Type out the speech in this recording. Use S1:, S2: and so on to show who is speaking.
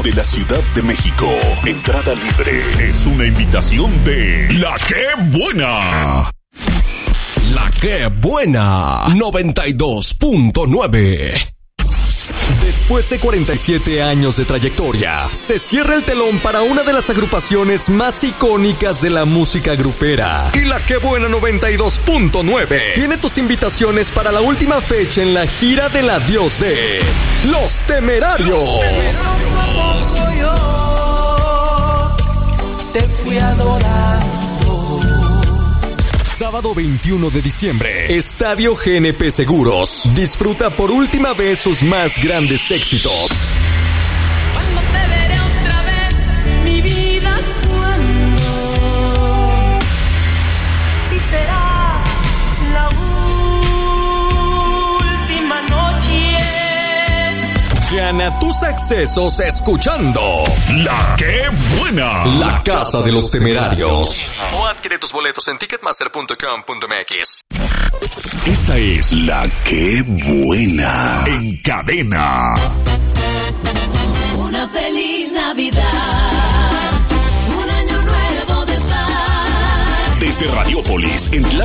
S1: de la Ciudad de México. Entrada libre. Es una invitación de La Qué Buena.
S2: La Qué Buena 92.9. Después de 47 años de trayectoria, se cierra el telón para una de las agrupaciones más icónicas de la música grupera. Y La Qué Buena 92.9 tiene tus invitaciones para la última fecha en la gira del adiós de Los Temerarios.
S3: Te fui adorando.
S2: Sábado 21 de diciembre, Estadio GNP Seguros. Disfruta por última vez sus más grandes éxitos.
S3: Cuando te veré otra vez, mi vida, cuando. Y será la última noche.
S2: Gana tus accesos escuchando
S1: La Qué Buena.
S2: La Casa de los Temerarios. O adquiere tus boletos en ticketmaster.com.mx.
S1: Esta es La Qué Buena. En cadena.
S4: Una feliz Navidad. Un año nuevo de paz.
S1: Desde Radiópolis, en